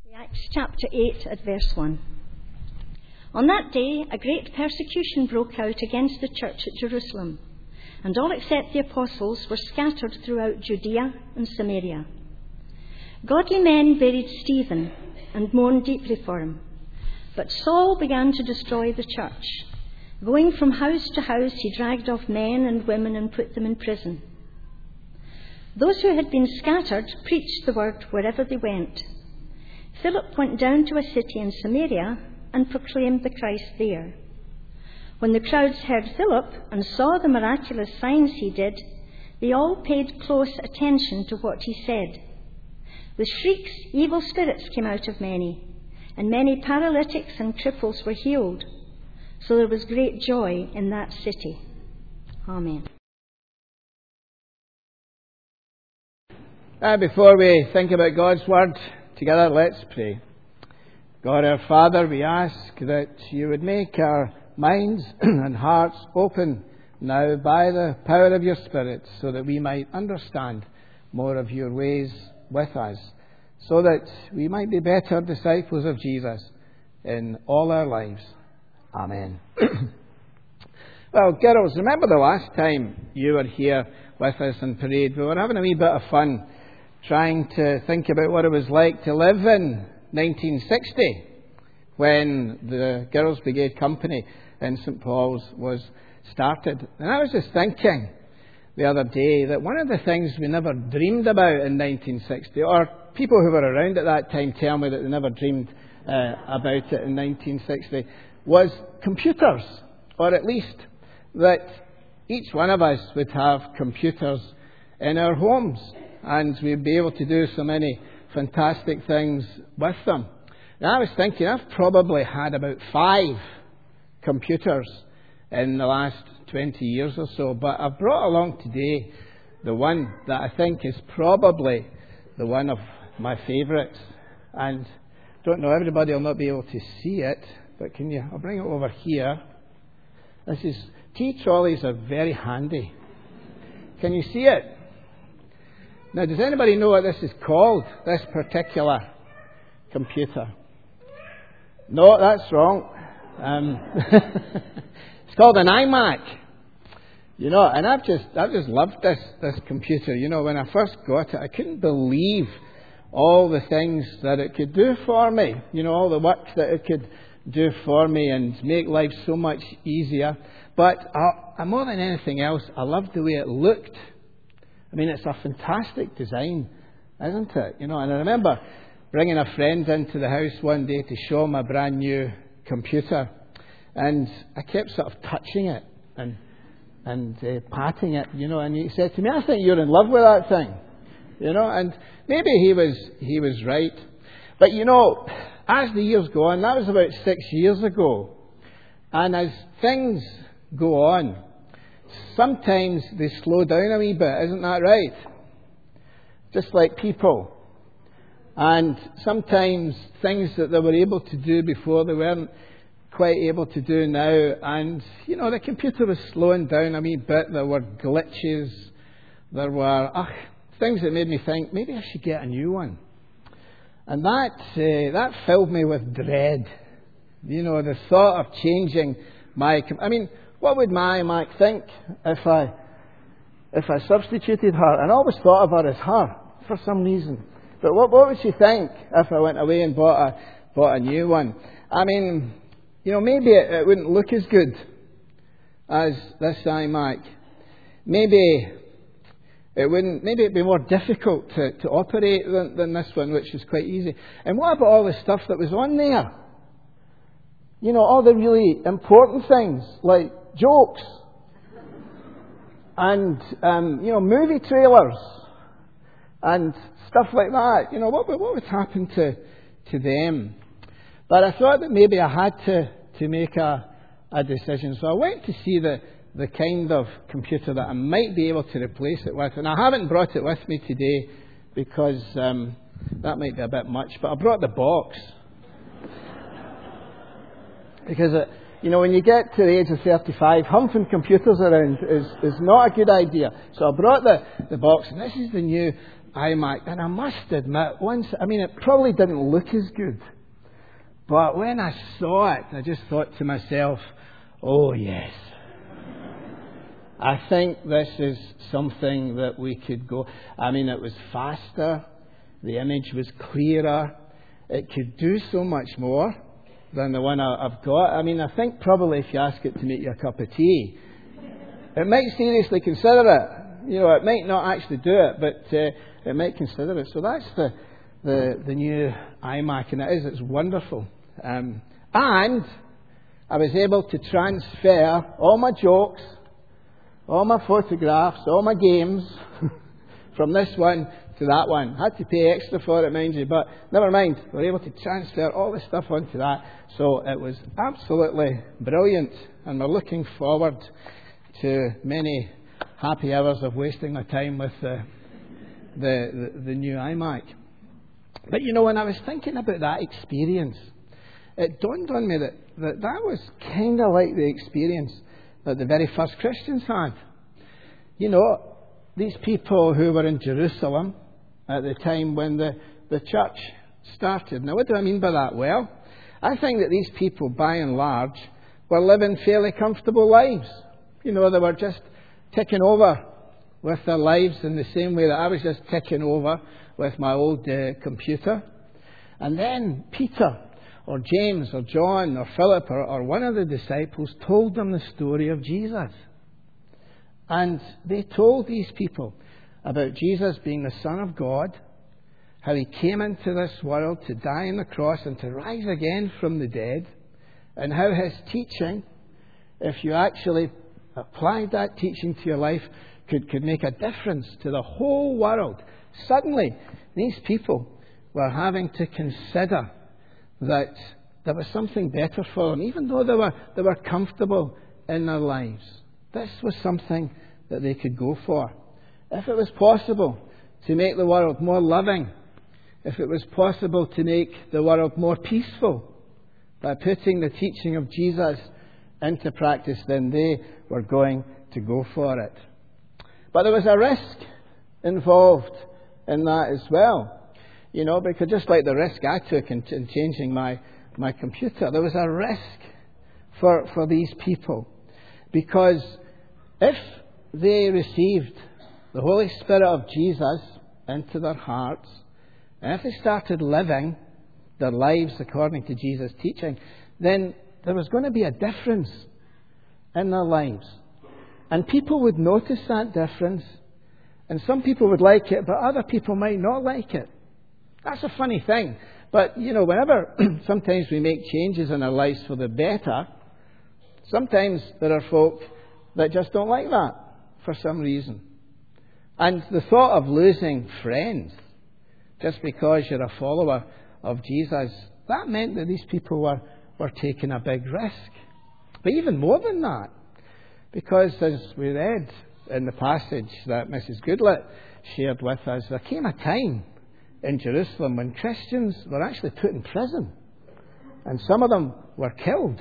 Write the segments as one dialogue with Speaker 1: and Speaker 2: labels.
Speaker 1: Acts chapter 8 at verse 1. On that day, a great persecution broke out against the church at Jerusalem, and all except the apostles were scattered throughout Judea and Samaria. Godly men buried Stephen and mourned deeply for him, but Saul began to destroy the church. Going from house to house, he dragged off men and women and put them in prison. Those who had been scattered preached the word wherever they went. Philip went down to a city in Samaria and proclaimed the Christ there. When the crowds heard Philip and saw the miraculous signs he did, they all paid close attention to what he said. With shrieks, evil spirits came out of many, and many paralytics and cripples were healed. So there was great joy in that city. Amen.
Speaker 2: Before we think about God's Word together, let's pray. God our Father, we ask that you would make our minds and hearts open now by the power of your Spirit, so that we might understand more of your ways with us, so that we might be better disciples of Jesus in all our lives. Amen. Well, girls, remember the last time you were here with us in Parade? We were having a wee bit of fun trying to think about what it was like to live in 1960 when the Girls' Brigade Company in St Paul's was started. And I was just thinking the other day that one of the things we never dreamed about in 1960, or people who were around at that time tell me that they never dreamed about it in 1960, was computers, or at least that each one of us would have computers in our homes, and we'd be able to do so many fantastic things with them. Now, I was thinking, I've probably had about 5 computers in the last 20 years or so, but I've brought along today the one that I think is probably the one of my favourites. And don't know, everybody will not be able to see it, but I'll bring it over here. Tea trolleys are very handy. Can you see it? Now, does anybody know what this is called, this particular computer? No, that's wrong. It's called an iMac. And I've just loved this computer. When I first got it, I couldn't believe all the things that it could do for me. All the work that it could do for me and make life so much easier. But more than anything else, I loved the way it looked. I mean, it's a fantastic design, isn't it? And I remember bringing a friend into the house one day to show him a brand new computer. And I kept sort of touching it and patting it, and he said to me, "I think you're in love with that thing." And maybe he was right. But as the years go on, that was about 6 years ago. And as things go on, sometimes they slow down a wee bit, isn't that right? Just like people. And sometimes things that they were able to do before, they weren't quite able to do now. And, the computer was slowing down a wee bit. There were glitches. There were things that made me think, maybe I should get a new one. And that filled me with dread. The thought of changing what would my Mac think if I substituted her? And I always thought of her as her for some reason. But what would she think if I went away and bought a new one? Maybe it wouldn't look as good as this iMac. Maybe it'd be more difficult to operate than this one, which is quite easy. And what about all the stuff that was on there? All the really important things, like jokes and movie trailers and stuff like that. What would happen to them? But I thought that maybe I had to make a decision. So I went to see the kind of computer that I might be able to replace it with. And I haven't brought it with me today because that might be a bit much. But I brought the box. Because, when you get to the age of 35, humping computers around is not a good idea. So I brought the box, and this is the new iMac, and I must admit, it probably didn't look as good. But when I saw it, I just thought to myself, oh yes, I think this is something that we could go. It was faster, the image was clearer, it could do so much more than the one I've got. I think probably if you ask it to make you a cup of tea, it might seriously consider it. It might not actually do it, but it might consider it. So that's the new iMac, and it's wonderful. And I was able to transfer all my jokes, all my photographs, all my games from this one to that one. Had to pay extra for it, mind you, but never mind. We were able to transfer all the stuff onto that. So it was absolutely brilliant, and we're looking forward to many happy hours of wasting my time with the new iMac. But when I was thinking about that experience, it dawned on me that was kind of like the experience that the very first Christians had. These people who were in Jerusalem at the time when the church started. Now, what do I mean by that? Well, I think that these people, by and large, were living fairly comfortable lives. They were just ticking over with their lives in the same way that I was just ticking over with my old computer. And then Peter, or James, or John, or Philip, or one of the disciples told them the story of Jesus. And they told these people about Jesus being the Son of God, how he came into this world to die on the cross and to rise again from the dead, and how his teaching, if you actually applied that teaching to your life, could make a difference to the whole world. Suddenly, these people were having to consider that there was something better for them, even though they were comfortable in their lives. This was something that they could go for. If it was possible to make the world more loving, if it was possible to make the world more peaceful by putting the teaching of Jesus into practice, then they were going to go for it. But there was a risk involved in that as well. Because just like the risk I took in changing my computer, there was a risk for these people. Because if they received the Holy Spirit of Jesus into their hearts, and if they started living their lives according to Jesus' teaching, then there was going to be a difference in their lives. And people would notice that difference. And some people would like it, but other people might not like it. That's a funny thing. But, whenever sometimes we make changes in our lives for the better, sometimes there are folk that just don't like that for some reason. And the thought of losing friends just because you're a follower of Jesus, that meant that these people were taking a big risk. But even more than that, because as we read in the passage that Mrs. Goodlett shared with us, there came a time in Jerusalem when Christians were actually put in prison. And some of them were killed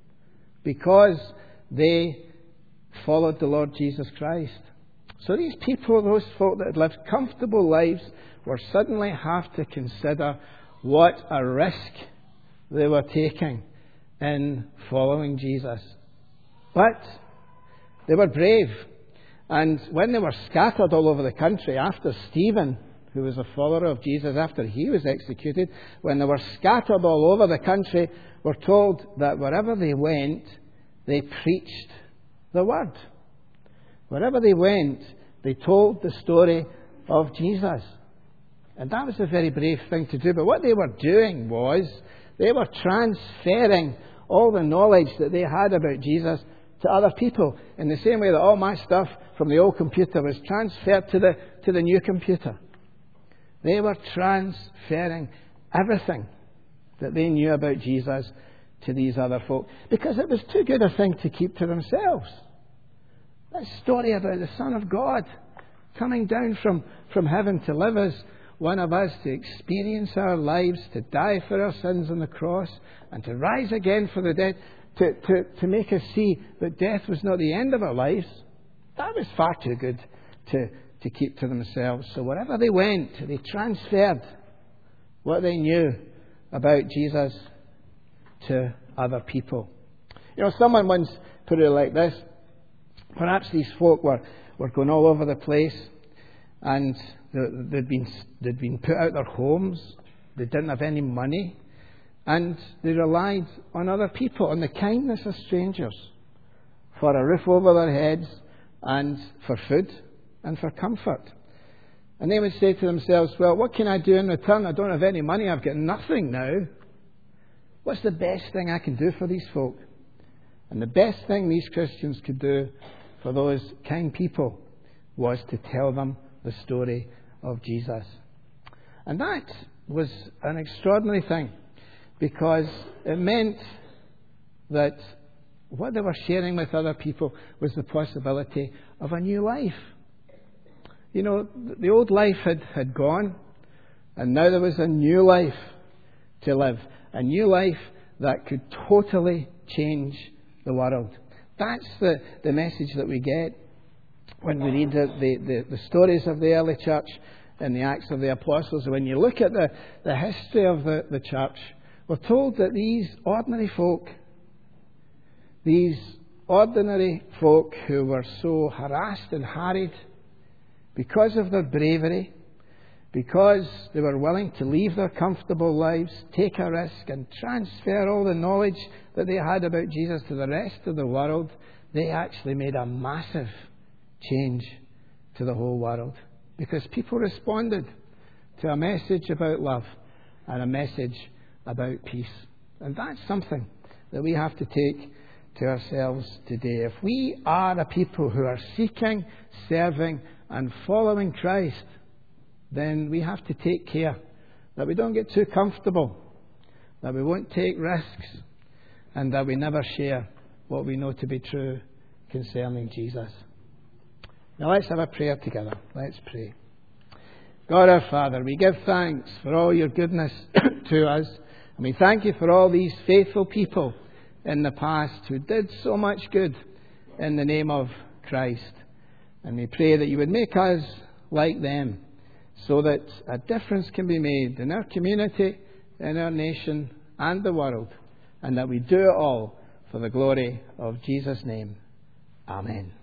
Speaker 2: because they followed the Lord Jesus Christ. So these people, those folk that had lived comfortable lives, were suddenly have to consider what a risk they were taking in following Jesus. But they were brave. And when they were scattered all over the country after Stephen, who was a follower of Jesus, after he was executed, when they were scattered all over the country, we're told that wherever they went, they preached the word. Wherever they went, they told the story of Jesus. And that was a very brave thing to do. But what they were doing was, they were transferring all the knowledge that they had about Jesus to other people, in the same way that all my stuff from the old computer was transferred to the new computer. They were transferring everything that they knew about Jesus to these other folk, because it was too good a thing to keep to themselves. That story about the Son of God coming down from heaven to live as one of us, to experience our lives, to die for our sins on the cross, and to rise again for the dead, to make us see that death was not the end of our lives. That was far too good to keep to themselves. So wherever they went, they transferred what they knew about Jesus to other people. Someone once put it like this. Perhaps these folk were going all over the place, and they'd been put out of their homes. They didn't have any money, and they relied on other people, on the kindness of strangers, for a roof over their heads, and for food, and for comfort. And they would say to themselves, well, what can I do in return? I don't have any money. I've got nothing now. What's the best thing I can do for these folk? And the best thing these Christians could do for those kind people was to tell them the story of Jesus. And that was an extraordinary thing, because it meant that what they were sharing with other people was the possibility of a new life. The old life had gone, and now there was a new life to live. A new life that could totally change the world. That's the message that we get when we read the stories of the early church in the Acts of the Apostles. When you look at the history of the church, we're told that these ordinary folk who were so harassed and harried because of their bravery, because they were willing to leave their comfortable lives, take a risk, and transfer all the knowledge that they had about Jesus to the rest of the world, they actually made a massive change to the whole world. Because people responded to a message about love and a message about peace. And that's something that we have to take to ourselves today. If we are a people who are seeking, serving, and following Christ, then we have to take care that we don't get too comfortable, that we won't take risks, and that we never share what we know to be true concerning Jesus. Now let's have a prayer together. Let's pray. God our Father, we give thanks for all your goodness to us, and we thank you for all these faithful people in the past who did so much good in the name of Christ. And we pray that you would make us like them, so that a difference can be made in our community, in our nation, and the world, and that we do it all for the glory of Jesus' name. Amen.